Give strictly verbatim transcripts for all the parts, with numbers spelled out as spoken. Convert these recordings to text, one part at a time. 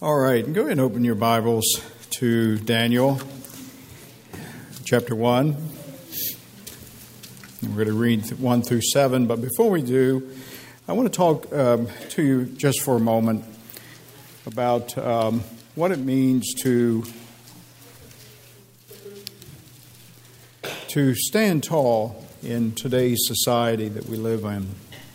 All right, go ahead and open your Bibles to Daniel chapter one. We're going to read one through seven, but before we do, I want to talk um, to you just for a moment about um, what it means to, to stand tall in today's society that we live in.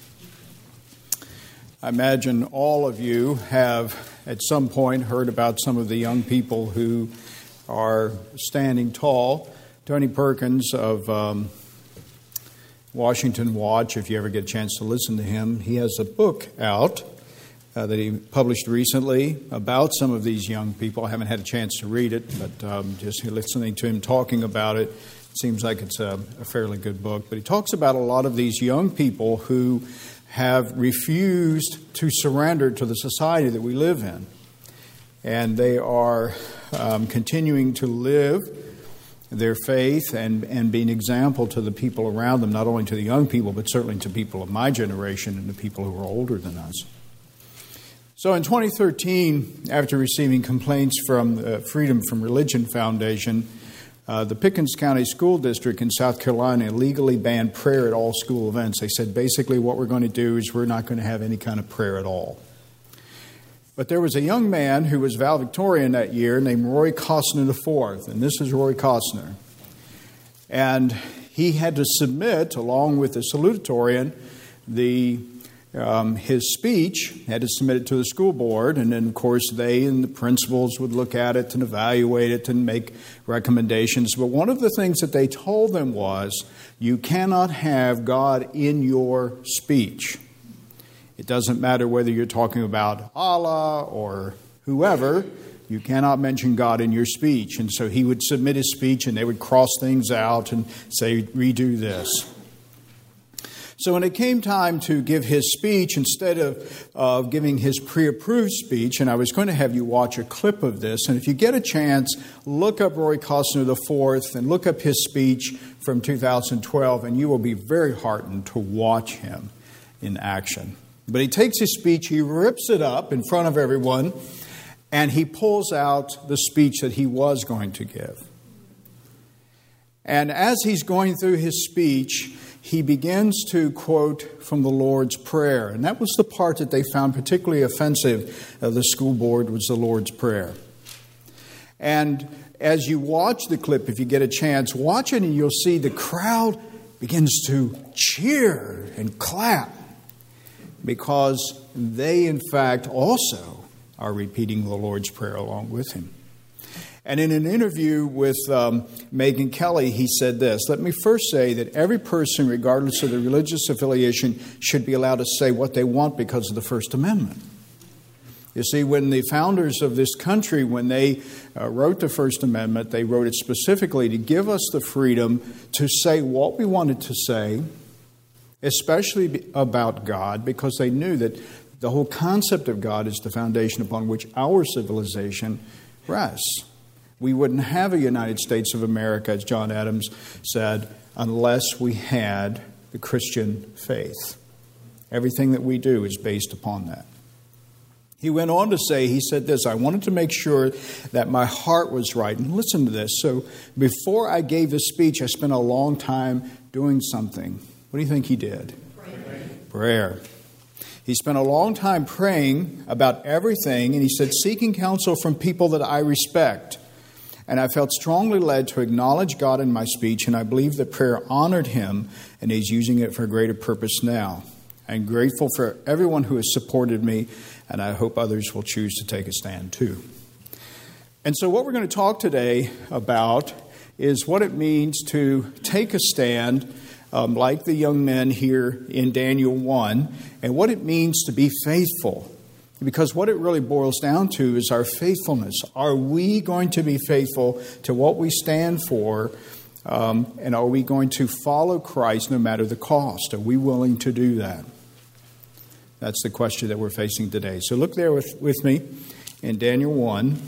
I imagine all of you have at some point heard about some of the young people who are standing tall. Tony Perkins of um, Washington Watch, if you ever get a chance to listen to him, he has a book out uh, that he published recently about some of these young people. I haven't had a chance to read it, but um, just listening to him talking about it, it seems like it's a, a fairly good book. But he talks about a lot of these young people who have refused to surrender to the society that we live in. And they are um, continuing to live their faith and, and be an example to the people around them, not only to the young people, but certainly to people of my generation and to people who are older than us. So in twenty thirteen, after receiving complaints from the Freedom from Religion Foundation, Uh, the Pickens County School District in South Carolina illegally banned prayer at all school events. They said basically what we're going to do is we're not going to have any kind of prayer at all. But there was a young man who was valedictorian that year named Roy Costner the fourth, and this is Roy Costner. And he had to submit, along with the salutatorian, the Um, his speech, had to submit it to the school board, and then, of course, they and the principals would look at it and evaluate it and make recommendations. But one of the things that they told them was, you cannot have God in your speech. It doesn't matter whether you're talking about Allah or whoever, you cannot mention God in your speech. And so he would submit his speech, and they would cross things out and say, redo this. So when it came time to give his speech, instead of uh, giving his pre-approved speech, and I was going to have you watch a clip of this, and if you get a chance, look up Roy Costner the fourth and look up his speech from two thousand twelve, and you will be very heartened to watch him in action. But he takes his speech, he rips it up in front of everyone, and he pulls out the speech that he was going to give. And as he's going through his speech, he begins to quote from the Lord's Prayer. And that was the part that they found particularly offensive of the school board, was the Lord's Prayer. And as you watch the clip, if you get a chance, watch it and you'll see the crowd begins to cheer and clap because they, in fact, also are repeating the Lord's Prayer along with him. And in an interview with um, Megyn Kelly, he said this: "Let me first say that every person, regardless of their religious affiliation, should be allowed to say what they want because of the First Amendment." You see, when the founders of this country, when they uh, wrote the First Amendment, they wrote it specifically to give us the freedom to say what we wanted to say, especially about God, because they knew that the whole concept of God is the foundation upon which our civilization rests. We wouldn't have a United States of America, as John Adams said, unless we had the Christian faith. Everything that we do is based upon that. He went on to say, he said this: "I wanted to make sure that my heart was right." And listen to this. So before I gave this speech, I spent a long time doing something. What do you think he did? Prayer. Prayer. He spent a long time praying about everything, and he said, seeking counsel from people that I respect. And I felt strongly led to acknowledge God in my speech, and I believe that prayer honored him, and he's using it for a greater purpose now. I'm grateful for everyone who has supported me, and I hope others will choose to take a stand too. And so what we're going to talk today about is what it means to take a stand, um, like the young men here in Daniel one, and what it means to be faithful. Because what it really boils down to is our faithfulness. Are we going to be faithful to what we stand for? Um, and are we going to follow Christ no matter the cost? Are we willing to do that? That's the question that we're facing today. So look there with, with me in Daniel one.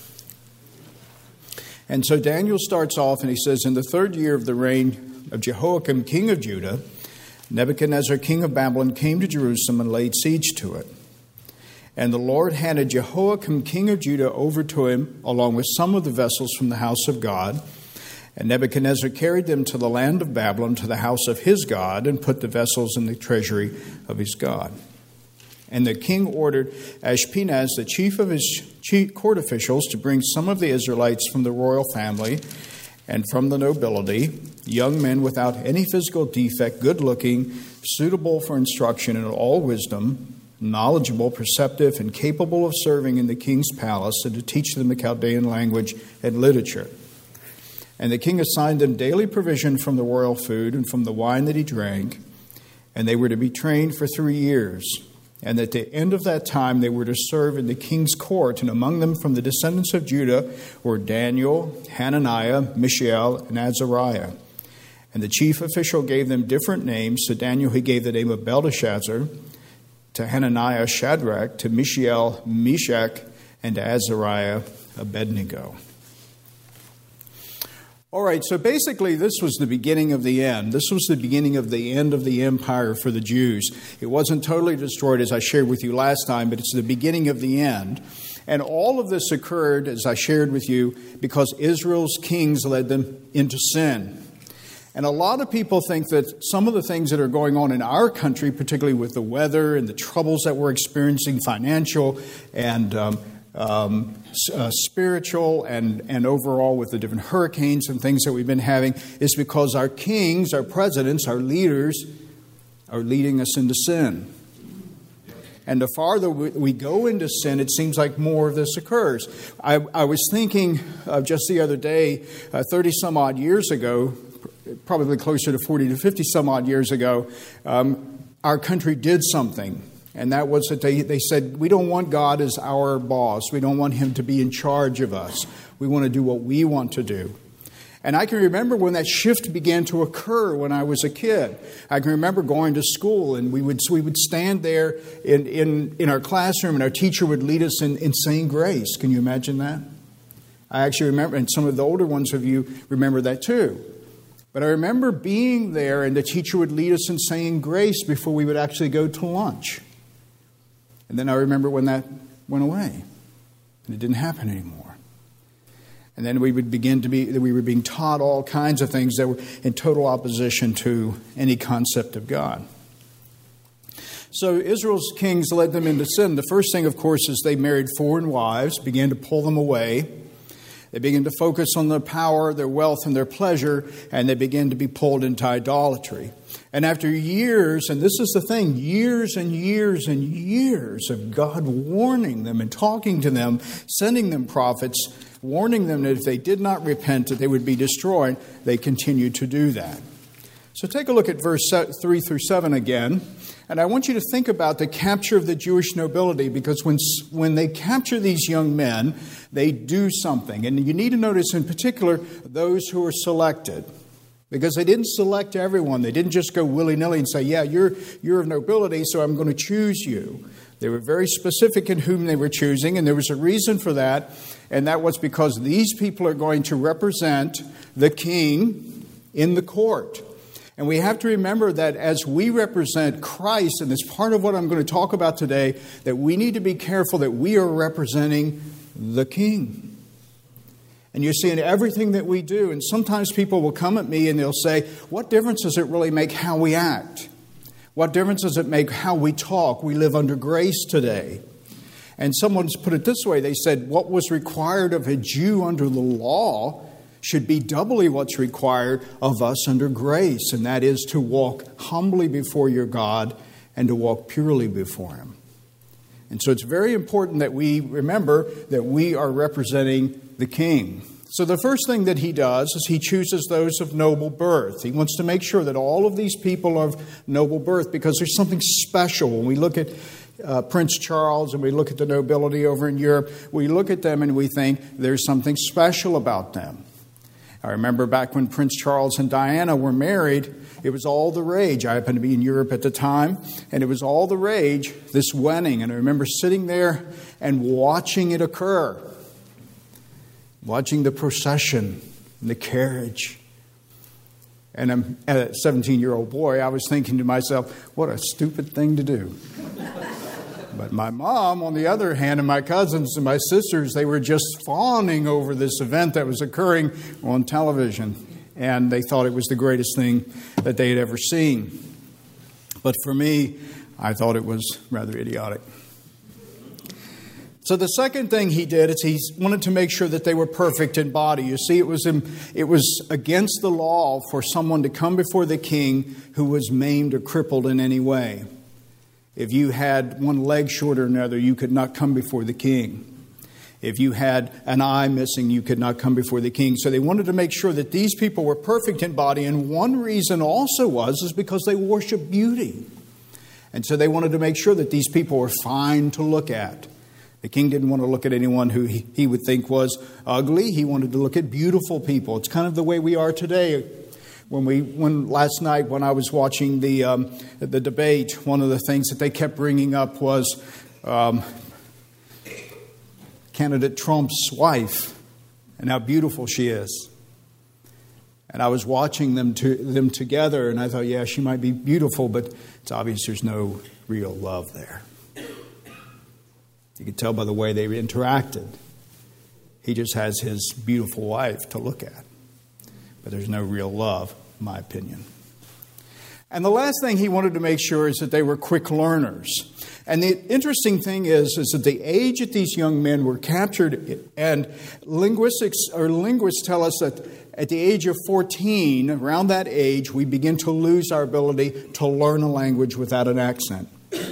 And so Daniel starts off and he says, "In the third year of the reign of Jehoiakim, king of Judah, Nebuchadnezzar, king of Babylon, came to Jerusalem and laid siege to it. And the Lord handed Jehoiakim, king of Judah, over to him, along with some of the vessels from the house of God. And Nebuchadnezzar carried them to the land of Babylon, to the house of his God, and put the vessels in the treasury of his God. And the king ordered Ashpenaz, the chief of his chief court officials, to bring some of the Israelites from the royal family and from the nobility, young men without any physical defect, good-looking, suitable for instruction in all wisdom, knowledgeable, perceptive, and capable of serving in the king's palace, and to teach them the Chaldean language and literature. And the king assigned them daily provision from the royal food and from the wine that he drank, and they were to be trained for three years. And at the end of that time, they were to serve in the king's court. And among them from the descendants of Judah were Daniel, Hananiah, Mishael, and Azariah. And the chief official gave them different names. To Daniel he gave the name of Belteshazzar, to Hananiah Shadrach, to Mishael Meshach, and to Azariah Abednego. All right, so basically this was the beginning of the end. This was the beginning of the end of the empire for the Jews. It wasn't totally destroyed, as I shared with you last time, but it's the beginning of the end. And all of this occurred, as I shared with you, because Israel's kings led them into sin. And a lot of people think that some of the things that are going on in our country, particularly with the weather and the troubles that we're experiencing, financial and um, um, uh, spiritual and, and overall with the different hurricanes and things that we've been having, is because our kings, our presidents, our leaders are leading us into sin. And the farther we go into sin, it seems like more of this occurs. I, I was thinking uh, just the other day, uh, thirty some odd years ago, probably closer to forty to fifty some odd years ago, um, our country did something. And that was that they, they said, we don't want God as our boss. We don't want him to be in charge of us. We want to do what we want to do. And I can remember when that shift began to occur when I was a kid. I can remember going to school, and we would we would stand there in, in, in our classroom, and our teacher would lead us in, in saying grace. Can you imagine that? I actually remember, and some of the older ones of you remember that too. But I remember being there, and the teacher would lead us in saying grace before we would actually go to lunch. And then I remember when that went away, and it didn't happen anymore. And then we would begin to be, we were being taught all kinds of things that were in total opposition to any concept of God. So Israel's kings led them into sin. The first thing, of course, is they married foreign wives, began to pull them away. They began to focus on their power, their wealth, and their pleasure, and they began to be pulled into idolatry. And after years, and this is the thing, years and years and years of God warning them and talking to them, sending them prophets, warning them that if they did not repent, that they would be destroyed, they continued to do that. So take a look at verse three through seven again. And I want you to think about the capture of the Jewish nobility, because when, when they capture these young men, they do something. And you need to notice in particular those who are selected. Because they didn't select everyone. They didn't just go willy-nilly and say, yeah, you're, you're of nobility, so I'm going to choose you. They were very specific in whom they were choosing, and there was a reason for that. And that was because these people are going to represent the king in the court. And we have to remember that as we represent Christ, and it's part of what I'm going to talk about today, that we need to be careful that we are representing the King. And you see in everything that we do, and sometimes people will come at me and they'll say, what difference does it really make how we act? What difference does it make how we talk? We live under grace today. And someone's put it this way, they said, what was required of a Jew under the law should be doubly what's required of us under grace, and that is to walk humbly before your God and to walk purely before Him. And so it's very important that we remember that we are representing the King. So the first thing that he does is he chooses those of noble birth. He wants to make sure that all of these people are of noble birth, because there's something special. When we look at uh, Prince Charles and we look at the nobility over in Europe, we look at them and we think there's something special about them. I remember back when Prince Charles and Diana were married, it was all the rage. I happened to be in Europe at the time, and it was all the rage, this wedding. And I remember sitting there and watching it occur, watching the procession and the carriage. And I'm, as a seventeen-year-old boy, I was thinking to myself, what a stupid thing to do. But my mom, on the other hand, and my cousins and my sisters, they were just fawning over this event that was occurring on television. And they thought it was the greatest thing that they had ever seen. But for me, I thought it was rather idiotic. So the second thing he did is he wanted to make sure that they were perfect in body. You see, it was it was against the law for someone to come before the king who was maimed or crippled in any way. If you had one leg shorter than another, you could not come before the king. If you had an eye missing, you could not come before the king. So they wanted to make sure that these people were perfect in body. And one reason also was is because they worship beauty. And so they wanted to make sure that these people were fine to look at. The king didn't want to look at anyone who he, he would think was ugly. He wanted to look at beautiful people. It's kind of the way we are today. When we, when last night when I was watching the um, the debate, one of the things that they kept bringing up was um, candidate Trump's wife and how beautiful she is. And I was watching them to, them together, and I thought, yeah, she might be beautiful, but it's obvious there's no real love there. You could tell by the way they interacted. He just has his beautiful wife to look at. But there's no real love, in my opinion. And the last thing he wanted to make sure is that they were quick learners. And the interesting thing is, is that the age that these young men were captured, and linguistics or linguists tell us that at the age of fourteen, around that age, we begin to lose our ability to learn a language without an accent.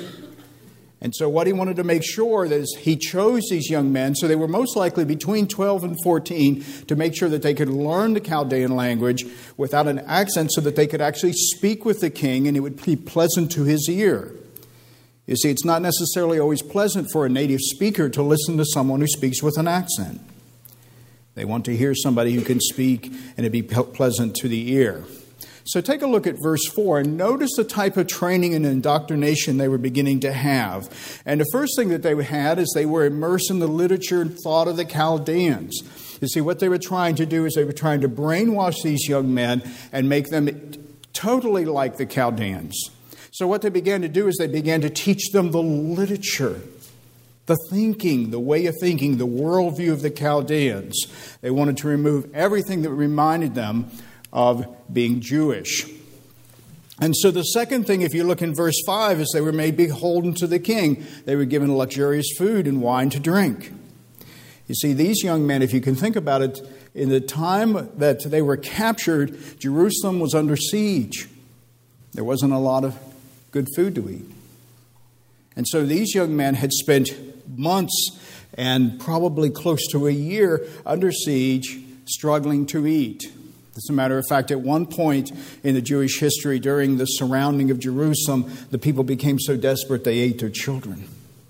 And so what he wanted to make sure is he chose these young men, so they were most likely between twelve and fourteen, to make sure that they could learn the Chaldean language without an accent so that they could actually speak with the king and it would be pleasant to his ear. You see, it's not necessarily always pleasant for a native speaker to listen to someone who speaks with an accent. They want to hear somebody who can speak and it be pleasant to the ear. So take a look at verse four and notice the type of training and indoctrination they were beginning to have. And the first thing that they had is they were immersed in the literature and thought of the Chaldeans. You see, what they were trying to do is they were trying to brainwash these young men and make them totally like the Chaldeans. So what they began to do is they began to teach them the literature, the thinking, the way of thinking, the worldview of the Chaldeans. They wanted to remove everything that reminded them of being Jewish. And so the second thing, if you look in verse five, is they were made beholden to the king. They were given luxurious food and wine to drink. You see, these young men, if you can think about it, in the time that they were captured, Jerusalem was under siege. There wasn't a lot of good food to eat. And so these young men had spent months and probably close to a year under siege, struggling to eat. As a matter of fact, at one point in the Jewish history, during the surrounding of Jerusalem, the people became so desperate they ate their children.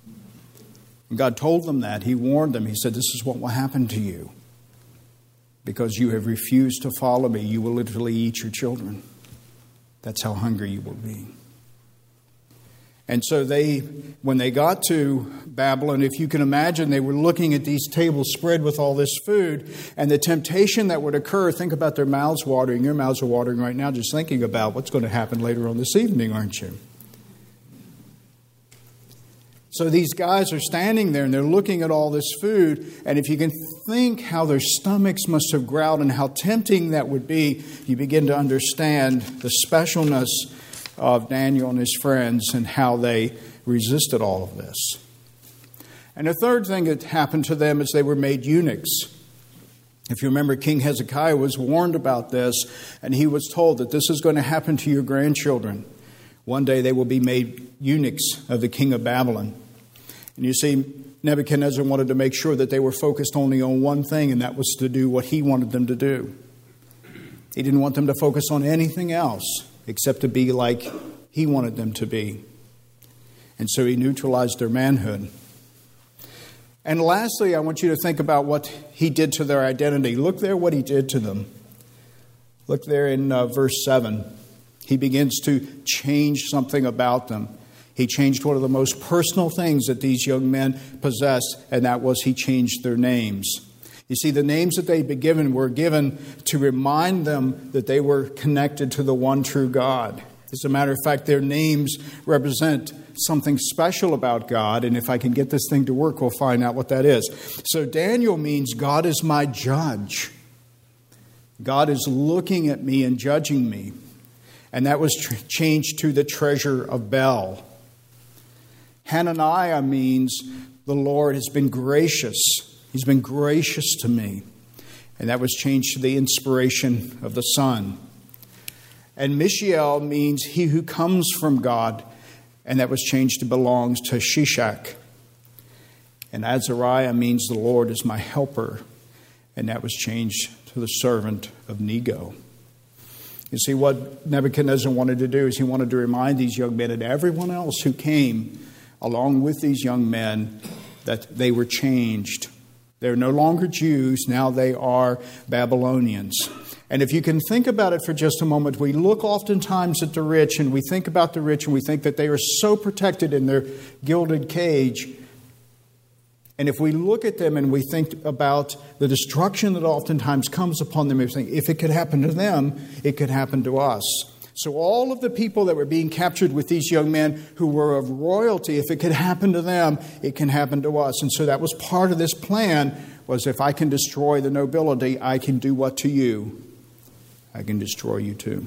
And God told them that. He warned them. He said, this is what will happen to you. Because you have refused to follow me, you will literally eat your children. That's how hungry you will be. And so they, when they got to Babylon, if you can imagine, they were looking at these tables spread with all this food, and the temptation that would occur, think about their mouths watering. Your mouths are watering right now just thinking about what's going to happen later on this evening, aren't you? So these guys are standing there and they're looking at all this food, and if you can think how their stomachs must have growled and how tempting that would be, you begin to understand the specialness of Daniel and his friends and how they resisted all of this. And the third thing that happened to them is they were made eunuchs. If you remember, King Hezekiah was warned about this, and he was told that this is going to happen to your grandchildren. One day they will be made eunuchs of the king of Babylon. And you see, Nebuchadnezzar wanted to make sure that they were focused only on one thing, and that was to do what he wanted them to do. He didn't want them to focus on anything else except to be like he wanted them to be. And so he neutralized their manhood. And lastly, I want you to think about what he did to their identity. Look there what he did to them. Look there in uh, verse seven. He begins to change something about them. He changed one of the most personal things that these young men possessed, and that was he changed their names. You see, the names that they'd been given were given to remind them that they were connected to the one true God. As a matter of fact, their names represent something special about God, and if I can get this thing to work, we'll find out what that is. So Daniel means God is my judge. God is looking at me and judging me. And that was tr- changed to the treasure of Bel. Hananiah means the Lord has been gracious. He's been gracious to me. And that was changed to the inspiration of the Son. And Mishael means he who comes from God. And that was changed to belongs to Shishak. And Azariah means the Lord is my helper. And that was changed to the servant of Nego. You see, what Nebuchadnezzar wanted to do is he wanted to remind these young men and everyone else who came along with these young men that they were changed. They're no longer Jews, now they are Babylonians. And if you can think about it for just a moment, we look oftentimes at the rich and we think about the rich and we think that they are so protected in their gilded cage. And if we look at them and we think about the destruction that oftentimes comes upon them, we think, if it could happen to them, it could happen to us. So all of the people that were being captured with these young men who were of royalty, if it could happen to them, it can happen to us. And so that was part of this plan, was if I can destroy the nobility, I can do what to you? I can destroy you too.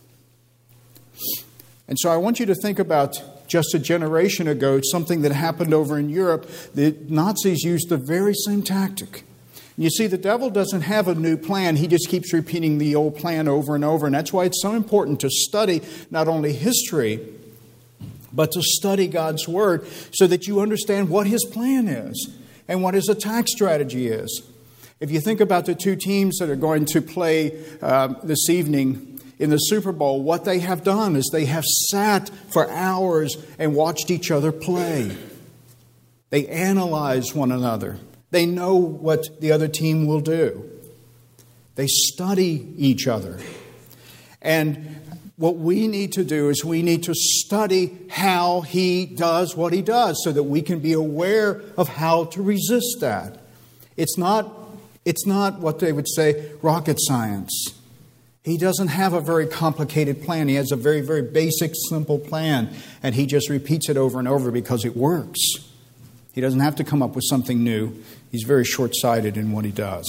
And so I want you to think about just a generation ago, something that happened over in Europe. The Nazis used the very same tactic. You see, the devil doesn't have a new plan. He just keeps repeating the old plan over and over. And that's why it's so important to study not only history, but to study God's Word so that you understand what His plan is and what His attack strategy is. If you think about the two teams that are going to play uh, this evening in the Super Bowl, what they have done is they have sat for hours and watched each other play. They analyze one another. They know what the other team will do. They study each other. And what we need to do is we need to study how he does what he does so that we can be aware of how to resist that. It's not, it's not what they would say rocket science. He doesn't have a very complicated plan. He has a very, very basic, simple plan. And he just repeats it over and over because it works. He doesn't have to come up with something new. He's very short-sighted in what he does.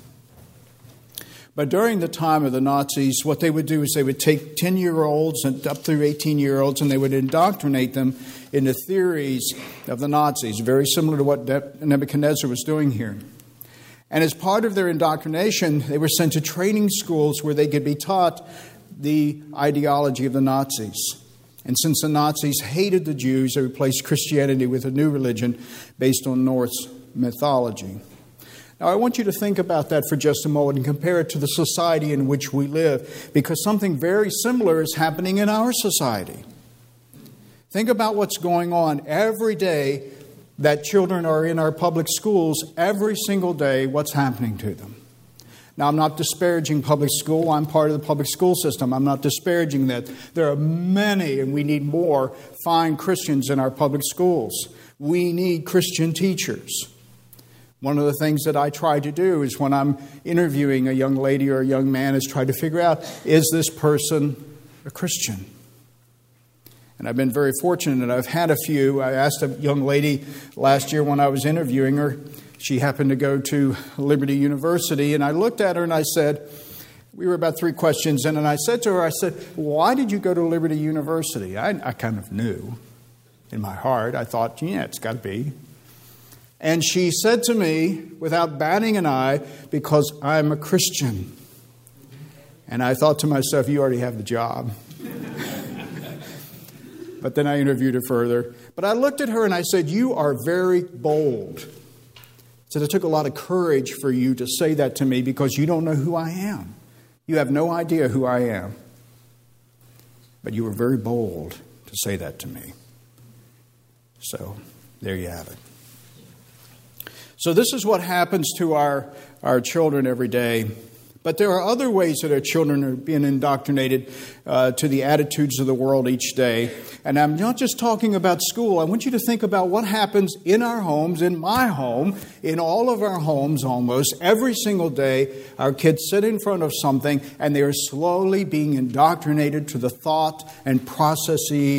But during the time of the Nazis, what they would do is they would take ten-year-olds and up through eighteen-year-olds and they would indoctrinate them in the theories of the Nazis, very similar to what Nebuchadnezzar was doing here. And as part of their indoctrination, they were sent to training schools where they could be taught the ideology of the Nazis. And since the Nazis hated the Jews, they replaced Christianity with a new religion based on Norse mythology. Now, I want you to think about that for just a moment and compare it to the society in which we live, because something very similar is happening in our society. Think about what's going on every day that children are in our public schools. Every single day, what's happening to them? Now, I'm not disparaging public school. I'm part of the public school system. I'm not disparaging that. There are many, and we need more, fine Christians in our public schools. We need Christian teachers. One of the things that I try to do is when I'm interviewing a young lady or a young man is try to figure out, is this person a Christian? And I've been very fortunate that I've had a few. I asked a young lady last year when I was interviewing her. She happened to go to Liberty University, and I looked at her and I said, we were about three questions in, and I said to her, I said, why did you go to Liberty University? I, I kind of knew in my heart. I thought, yeah, it's got to be. And she said to me, without batting an eye, because I'm a Christian. And I thought to myself, you already have the job. But then I interviewed her further. But I looked at her and I said, you are very bold. I said, it took a lot of courage for you to say that to me because you don't know who I am. You have no idea who I am. But you were very bold to say that to me. So there you have it. So this is what happens to our, our children every day. But there are other ways that our children are being indoctrinated uh, to the attitudes of the world each day. And I'm not just talking about school. I want you to think about what happens in our homes, in my home, in all of our homes almost. Every single day, our kids sit in front of something and they are slowly being indoctrinated to the thought and processes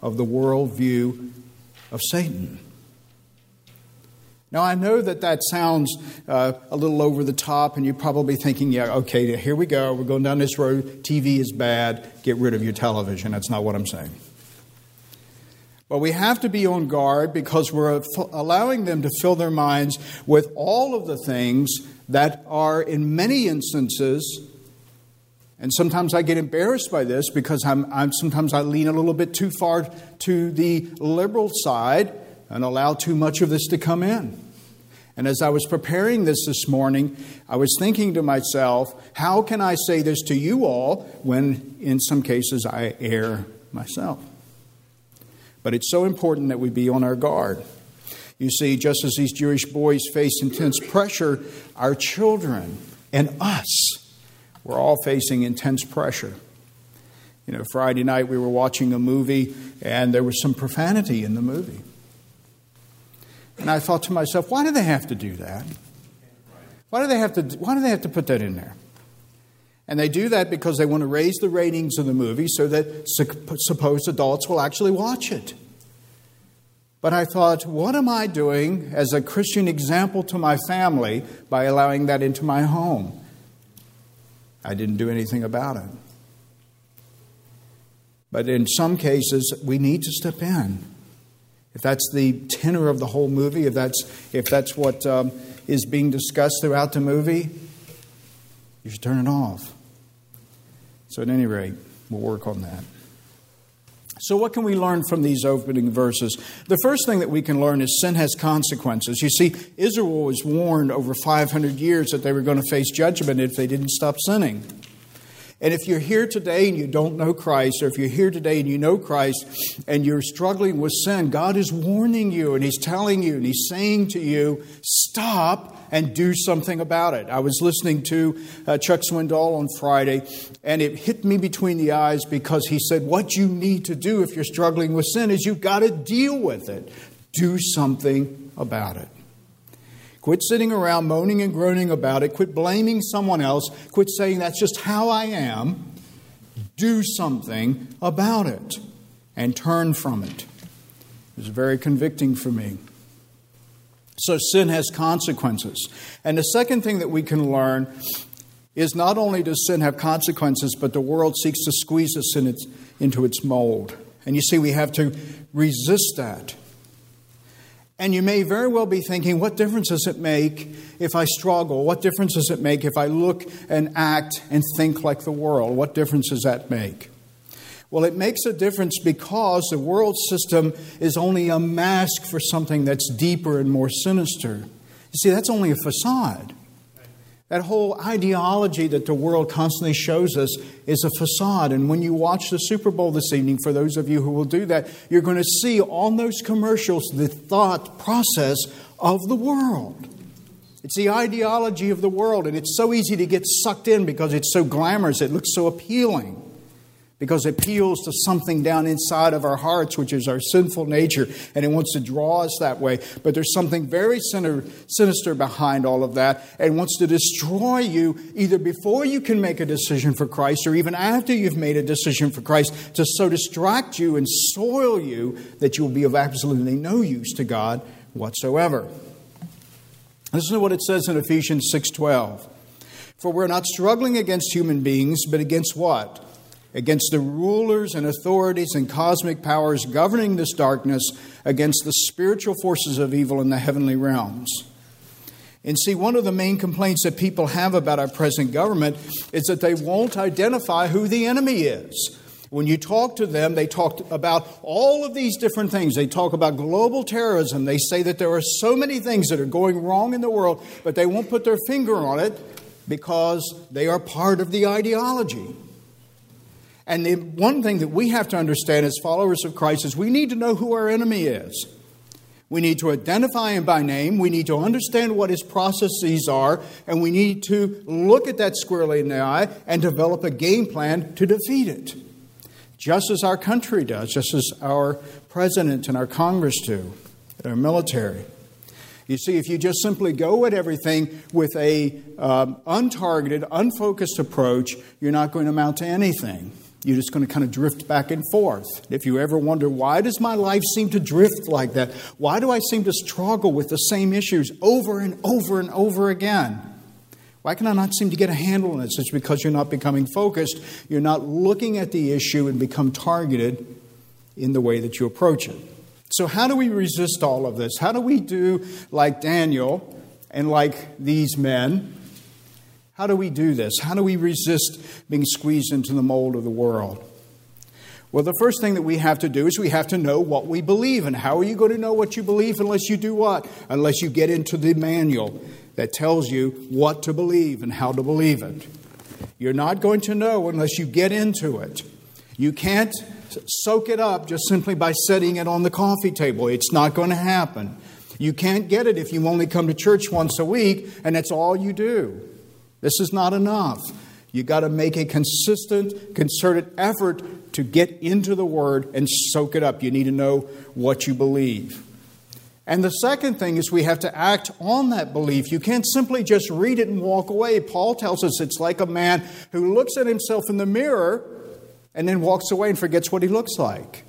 of the worldview of Satan. Now, I know that that sounds uh, a little over the top, and you're probably thinking, yeah, okay, here we go. We're going down this road. T V is bad. Get rid of your television. That's not what I'm saying. But we have to be on guard because we're f- allowing them to fill their minds with all of the things that are, in many instances, and sometimes I get embarrassed by this because I'm, I'm sometimes I lean a little bit too far to the liberal side and allow too much of this to come in. And as I was preparing this this morning, I was thinking to myself, how can I say this to you all when in some cases I err myself? But it's so important that we be on our guard. You see, just as these Jewish boys faced intense pressure, our children and us, we're all facing intense pressure. You know, Friday night we were watching a movie and there was some profanity in the movie. And I thought to myself, why do they have to do that? Why do they have to, why do they have to put that in there? And they do that because they want to raise the ratings of the movie so that supposed adults will actually watch it. But I thought, what am I doing as a Christian example to my family by allowing that into my home? I didn't do anything about it. But in some cases, we need to step in. If that's the tenor of the whole movie, if that's if that's what um, is being discussed throughout the movie, you should turn it off. So at any rate, we'll work on that. So what can we learn from these opening verses? The first thing that we can learn is sin has consequences. You see, Israel was warned over five hundred years that they were going to face judgment if they didn't stop sinning. And if you're here today and you don't know Christ, or if you're here today and you know Christ and you're struggling with sin, God is warning you and He's telling you and He's saying to you, stop and do something about it. I was listening to uh, Chuck Swindoll on Friday, and it hit me between the eyes because he said, what you need to do if you're struggling with sin is you've got to deal with it. Do something about it. Quit sitting around moaning and groaning about it. Quit blaming someone else. Quit saying that's just how I am. Do something about it and turn from it. It was very convicting for me. So sin has consequences. And the second thing that we can learn is not only does sin have consequences, but the world seeks to squeeze us in its, into its mold. And you see, we have to resist that. And you may very well be thinking, what difference does it make if I struggle? What difference does it make if I look and act and think like the world? What difference does that make? Well, it makes a difference because the world system is only a mask for something that's deeper and more sinister. You see, that's only a facade. That whole ideology that the world constantly shows us is a facade. And when you watch the Super Bowl this evening, for those of you who will do that, you're going to see on those commercials the thought process of the world. It's the ideology of the world, and it's so easy to get sucked in because it's so glamorous. It looks so appealing because it appeals to something down inside of our hearts, which is our sinful nature, and it wants to draw us that way. But there's something very sinister behind all of that, and wants to destroy you either before you can make a decision for Christ or even after you've made a decision for Christ, to so distract you and soil you that you will be of absolutely no use to God whatsoever. Listen to what it says in Ephesians six twelve. For we're not struggling against human beings, but against what? Against the rulers and authorities and cosmic powers governing this darkness, against the spiritual forces of evil in the heavenly realms. And see, one of the main complaints that people have about our present government is that they won't identify who the enemy is. When you talk to them, they talk about all of these different things. They talk about global terrorism. They say that there are so many things that are going wrong in the world, but they won't put their finger on it because they are part of the ideology. And the one thing that we have to understand as followers of Christ is we need to know who our enemy is. We need to identify him by name. We need to understand what his processes are. And we need to look at that squarely in the eye and develop a game plan to defeat it. Just as our country does, just as our president and our Congress do, our military. You see, if you just simply go at everything with a um, untargeted, unfocused approach, you're not going to amount to anything. You're just going to kind of drift back and forth. If you ever wonder, why does my life seem to drift like that? Why do I seem to struggle with the same issues over and over and over again? Why can I not seem to get a handle on this? It's because you're not becoming focused. You're not looking at the issue and become targeted in the way that you approach it. So how do we resist all of this? How do we do like Daniel and like these men? How do we do this? How do we resist being squeezed into the mold of the world? Well, the first thing that we have to do is we have to know what we believe. And how are you going to know what you believe unless you do what? Unless you get into the manual that tells you what to believe and how to believe it. You're not going to know unless you get into it. You can't soak it up just simply by setting it on the coffee table. It's not going to happen. You can't get it if you only come to church once a week and that's all you do. This is not enough. You've got to make a consistent, concerted effort to get into the Word and soak it up. You need to know what you believe. And the second thing is we have to act on that belief. You can't simply just read it and walk away. Paul tells us it's like a man who looks at himself in the mirror and then walks away and forgets what he looks like.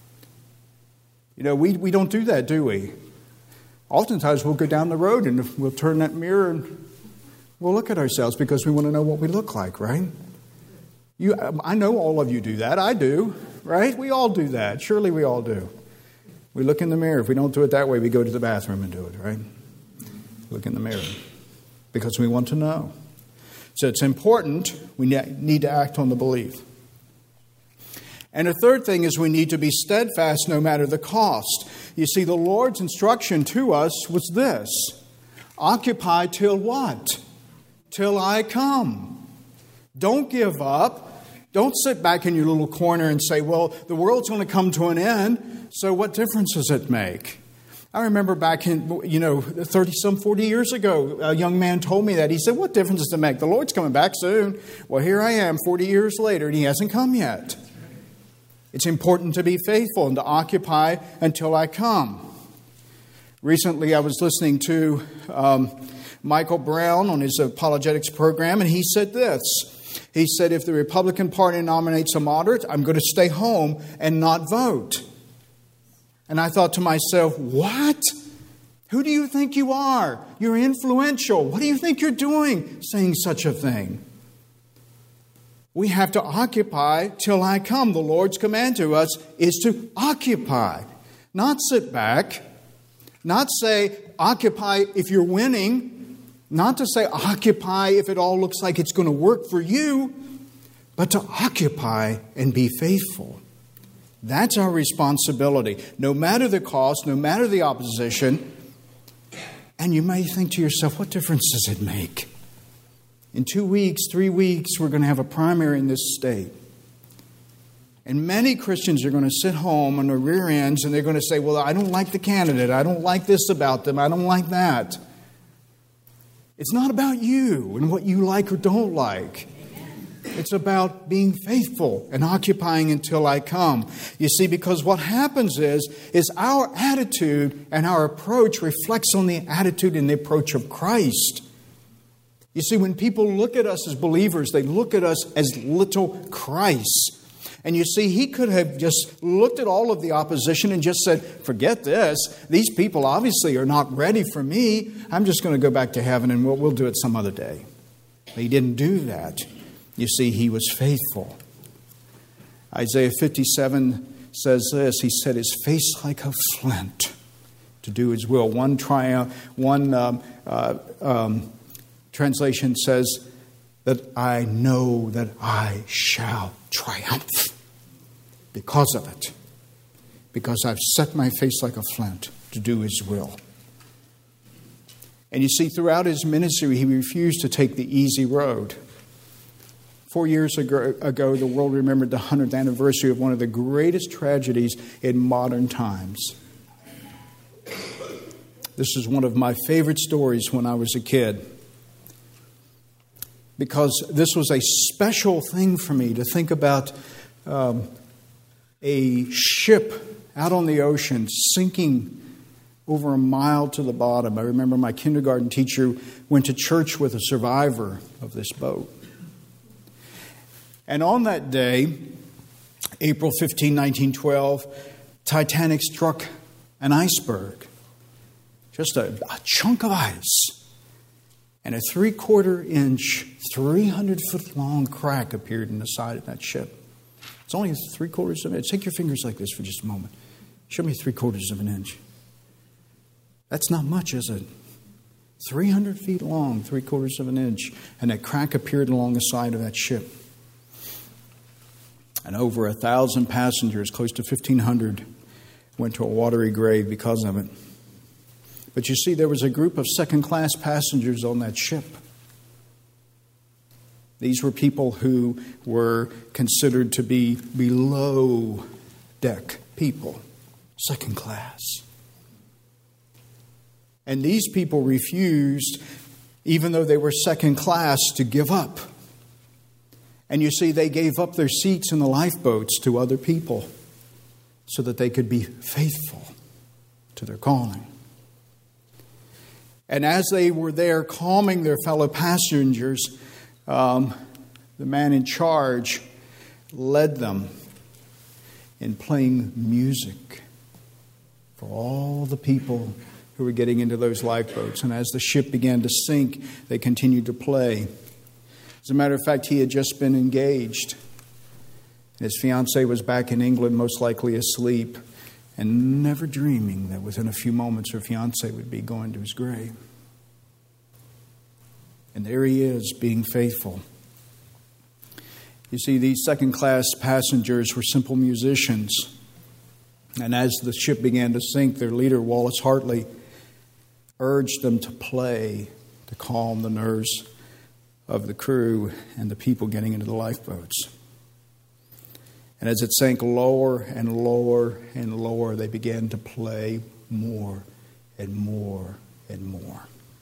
You know, we, we don't do that, do we? Oftentimes we'll go down the road and we'll turn that mirror and we'll look at ourselves because we want to know what we look like, right? You, I know all of you do that. I do, right? We all do that. Surely we all do. We look in the mirror. If we don't do it that way, we go to the bathroom and do it, right? Look in the mirror because we want to know. So it's important. We need to act on the belief. And the third thing is we need to be steadfast no matter the cost. You see, the Lord's instruction to us was this. Occupy till what? Till I come. Don't give up. Don't sit back in your little corner and say, well, the world's going to come to an end, so what difference does it make? I remember back in, you know, thirty some forty years ago, a young man told me that. He said, what difference does it make? The Lord's coming back soon. Well, here I am forty years later, and He hasn't come yet. It's important to be faithful and to occupy until I come. Recently, I was listening to um, Michael Brown on his apologetics program, and he said this. He said, if the Republican Party nominates a moderate, I'm going to stay home and not vote. And I thought to myself, what? Who do you think you are? You're influential. What do you think you're doing saying such a thing? We have to occupy till I come. The Lord's command to us is to occupy, not sit back, not say occupy if you're winning, not to say occupy if it all looks like it's going to work for you, but to occupy and be faithful. That's our responsibility, no matter the cost, no matter the opposition. And you may think to yourself, what difference does it make? In two weeks, three weeks, we're going to have a primary in this state. And many Christians are going to sit home on their rear ends and they're going to say, well, I don't like the candidate. I don't like this about them. I don't like that. It's not about you and what you like or don't like. It's about being faithful and occupying until I come. You see, because what happens is, is our attitude and our approach reflects on the attitude and the approach of Christ. You see, when people look at us as believers, they look at us as little Christ. And you see, He could have just looked at all of the opposition and just said, forget this. These people obviously are not ready for me. I'm just going to go back to heaven and we'll, we'll do it some other day. But He didn't do that. You see, He was faithful. Isaiah fifty-seven says this. He set His face like a flint to do His will. One triumph, one um, uh, um, translation says that I know that I shall triumph because of it. Because I've set my face like a flint to do His will. And you see, throughout His ministry, He refused to take the easy road. Four years ago, ago, the world remembered the hundredth anniversary of one of the greatest tragedies in modern times. This is one of my favorite stories when I was a kid. Because this was a special thing for me to think about um, a ship out on the ocean sinking over a mile to the bottom. I remember my kindergarten teacher went to church with a survivor of this boat. And on that day, April fifteenth, nineteen twelve, Titanic struck an iceberg. Just a, a chunk of ice. And a three-quarter inch, three hundred foot long crack appeared in the side of that ship. It's only three quarters of an inch. Take your fingers like this for just a moment. Show me three quarters of an inch. That's not much, is it? three hundred feet long, three quarters of an inch. And that crack appeared along the side of that ship. And over a thousand passengers, close to fifteen hundred, went to a watery grave because of it. But you see, there was a group of second-class passengers on that ship. These were people who were considered to be below-deck people, second class. And these people refused, even though they were second class, to give up. And you see, they gave up their seats in the lifeboats to other people so that they could be faithful to their calling. And as they were there calming their fellow passengers, um, the man in charge led them in playing music for all the people who were getting into those lifeboats. And as the ship began to sink, they continued to play. As a matter of fact, he had just been engaged. His fiancée was back in England, most likely asleep, and never dreaming that within a few moments her fiancé would be going to his grave. And there he is, being faithful. You see, these second-class passengers were simple musicians. And as the ship began to sink, their leader, Wallace Hartley, urged them to play to calm the nerves of the crew and the people getting into the lifeboats. And as it sank lower and lower and lower, they began to play more and more and more.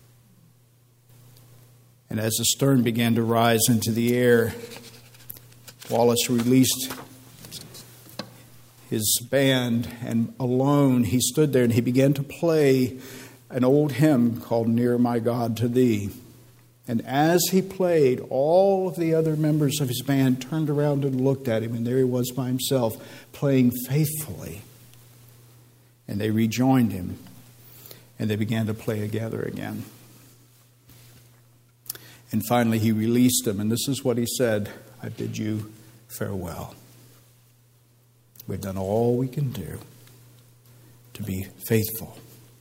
And as the stern began to rise into the air, Wallace released his band, and alone he stood there and he began to play an old hymn called "Near My God to Thee." And as he played, all of the other members of his band turned around and looked at him, and there he was by himself, playing faithfully. And they rejoined him, and they began to play together again. And finally he released them, and this is what he said: "I bid you farewell. We've done all we can do to be faithful."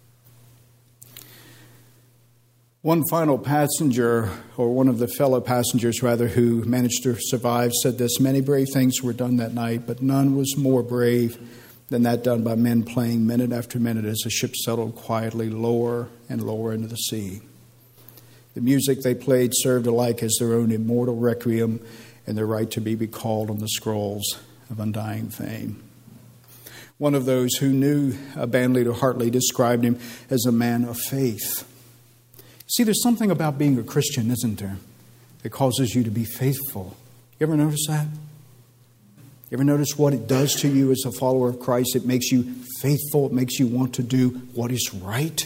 One final passenger, or one of the fellow passengers rather, who managed to survive, said this: "Many brave things were done that night, but none was more brave than that done by men playing minute after minute as the ship settled quietly lower and lower into the sea. The music they played served alike as their own immortal requiem and their right to be recalled on the scrolls of undying fame." One of those who knew uh, band leader Hartley described him as a man of faith. See, there's something about being a Christian, isn't there, that causes you to be faithful. You ever notice that? You ever notice what it does to you as a follower of Christ? It makes you faithful. It makes you want to do what is right.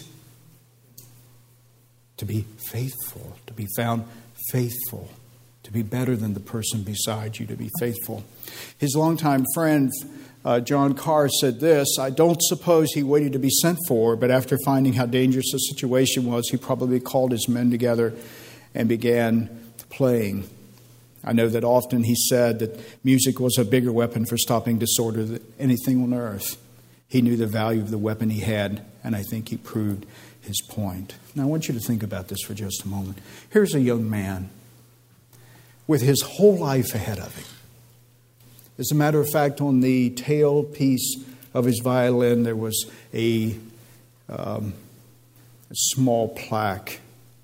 To be faithful, to be found faithful, to be better than the person beside you, to be faithful. His longtime friend, uh, John Carr, said this: "I don't suppose he waited to be sent for, but after finding how dangerous the situation was, he probably called his men together and began playing. I know that often he said that music was a bigger weapon for stopping disorder than anything on earth. He knew the value of the weapon he had, and I think he proved his point." Now, I want you to think about this for just a moment. Here's a young man with his whole life ahead of him. As a matter of fact, on the tailpiece of his violin, there was a, um, a small plaque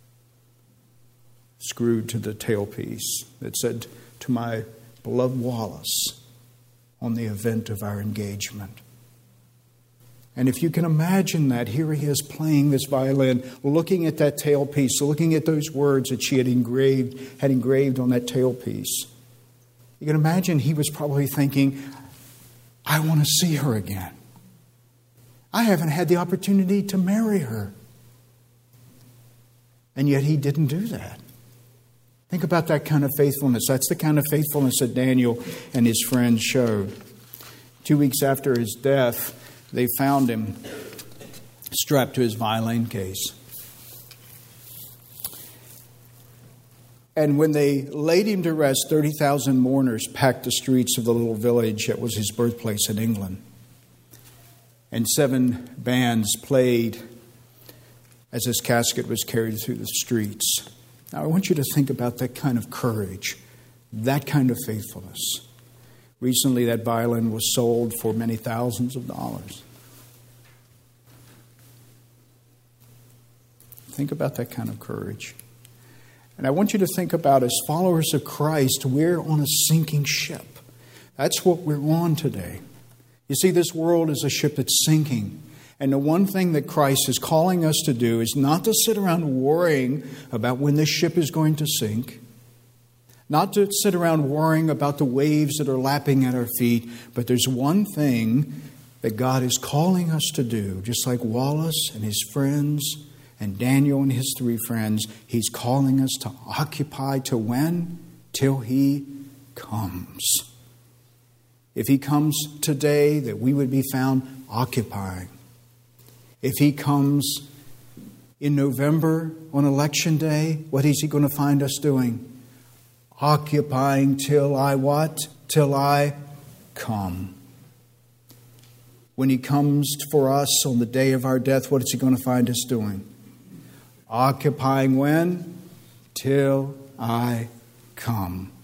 screwed to the tailpiece that said, "To my beloved Wallace, on the event of our engagement." And if you can imagine that, here he is playing this violin, looking at that tailpiece, looking at those words that she had engraved, had engraved on that tailpiece. You can imagine he was probably thinking, "I want to see her again. I haven't had the opportunity to marry her." And yet he didn't do that. Think about that kind of faithfulness. That's the kind of faithfulness that Daniel and his friends showed. Two weeks after his death, they found him strapped to his violin case. And when they laid him to rest, thirty thousand mourners packed the streets of the little village that was his birthplace in England. And seven bands played as his casket was carried through the streets. Now, I want you to think about that kind of courage, that kind of faithfulness. Recently, that violin was sold for many thousands of dollars. Think about that kind of courage. And I want you to think about, as followers of Christ, we're on a sinking ship. That's what we're on today. You see, this world is a ship that's sinking. And the one thing that Christ is calling us to do is not to sit around worrying about when this ship is going to sink. Not to sit around worrying about the waves that are lapping at our feet. But there's one thing that God is calling us to do, just like Wallace and his friends and Daniel and his three friends. He's calling us to occupy to when? Till He comes. If He comes today, that we would be found occupying. If He comes in November on election day, what is He going to find us doing? Occupying till I what? Till I come. When He comes for us on the day of our death, what is He going to find us doing? Occupying when? Till I come.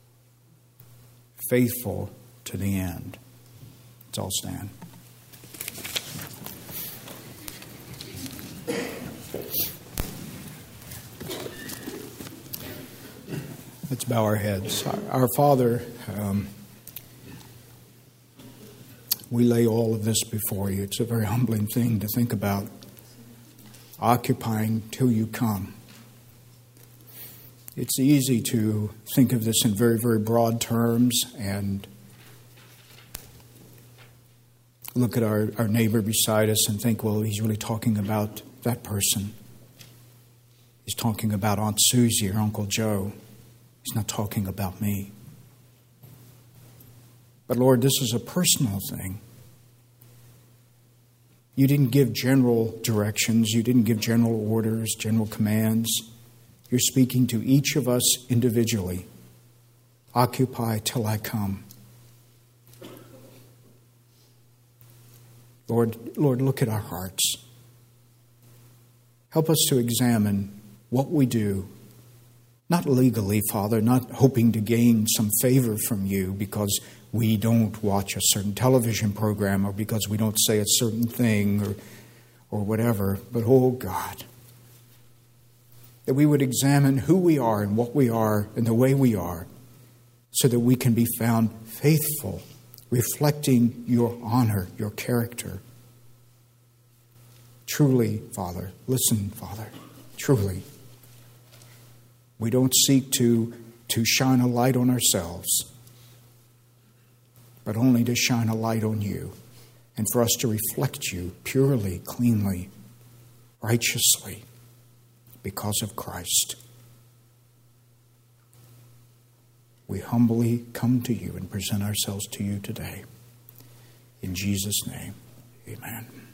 Faithful to the end. Let's all stand. Let's bow our heads. Our Father, um, we lay all of this before You. It's a very humbling thing to think about. Occupying till You come. It's easy to think of this in very, very broad terms and look at our, our neighbor beside us and think, well, he's really talking about that person. He's talking about Aunt Susie or Uncle Joe. He's not talking about me. But Lord, this is a personal thing. You didn't give general directions. You didn't give general orders, general commands. You're speaking to each of us individually. Occupy till I come. Lord, Lord, look at our hearts. Help us to examine what we do. Not legally, Father, not hoping to gain some favor from You because we don't watch a certain television program or because we don't say a certain thing or, or whatever. But, oh God, that we would examine who we are and what we are and the way we are so that we can be found faithful, reflecting Your honor, Your character. Truly, Father, listen, Father, truly. We don't seek to, to shine a light on ourselves, but only to shine a light on You and for us to reflect You purely, cleanly, righteously because of Christ. We humbly come to You and present ourselves to You today. In Jesus' name, amen.